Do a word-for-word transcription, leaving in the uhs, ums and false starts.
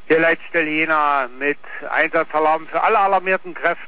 Hier Leitstelle Jena mit Einsatzalarm für alle alarmierten Kräfte